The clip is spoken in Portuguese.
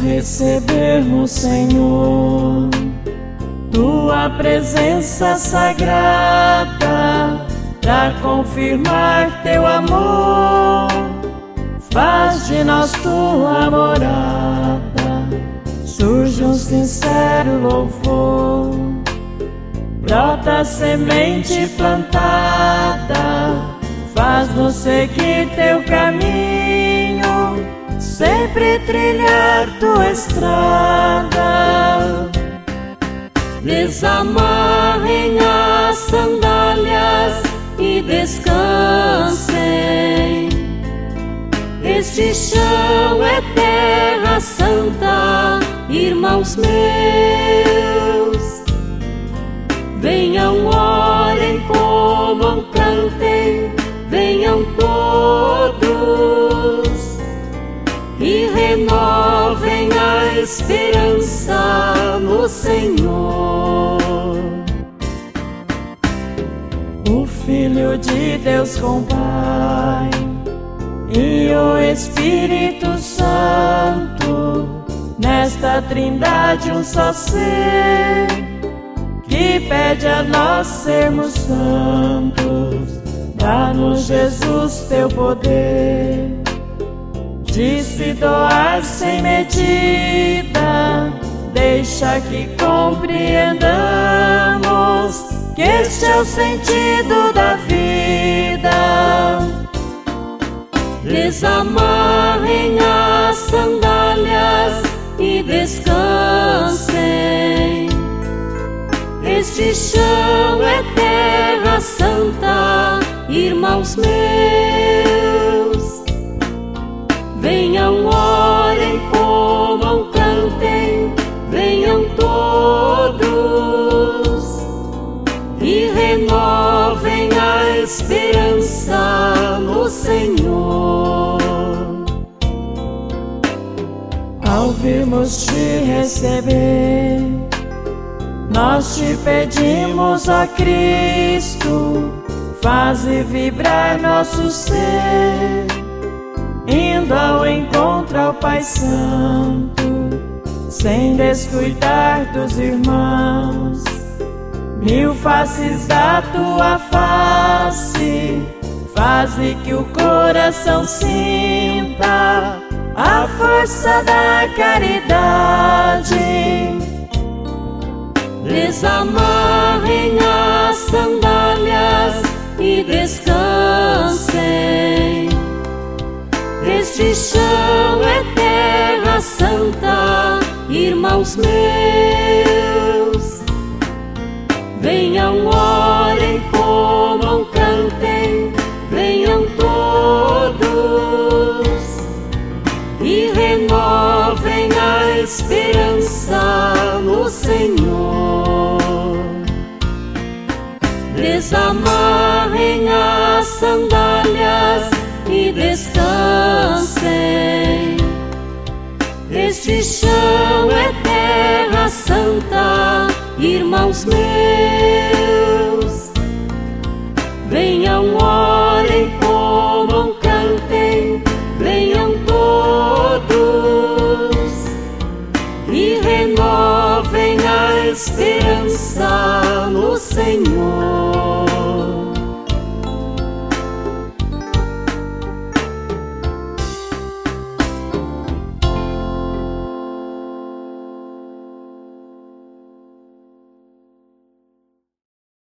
recebermos, Senhor, Tua presença sagrada, pra confirmar Teu amor, faz de nós Tua morada. Surge um sincero louvor, brota semente plantada, faz-nos seguir Teu caminho, sempre trilhar Tua estrada. Desamarrem as sandálias e descansem. Este chão é terra santa, irmãos meus. Venham, orem, comam, cantem, venham todos e renovem a esperança no Senhor. O Filho de Deus com Pai e o Espírito Santo, nesta trindade um só ser, que pede a nós sermos santos. Dá-nos, Jesus, Teu poder de se doar sem medida. Deixa que compreendamos que este é o sentido da vida. Desamarrem as sandálias e descansem. Este chão é terra santa, irmãos meus. Venham, orem, comam, cantem, venham todos e renovem a esperança no Senhor. Ao virmos Te receber, nós Te pedimos, ó Cristo, faze vibrar nosso ser, indo ao encontro ao Pai Santo, sem descuidar dos irmãos. Mil faces da Tua face, faze que o coração sinta a força da caridade. Desamarrem as sandálias e descansem. Este chão é terra santa, irmãos meus. Venham, orem, comam, cantem, venham todos e renovem a esperança no Senhor. Desamarrem as sandálias e descansem. Este chão é terra santa, irmãos meus. Venham, orem, comam, cantem, venham todos e renovem a esperança no Senhor.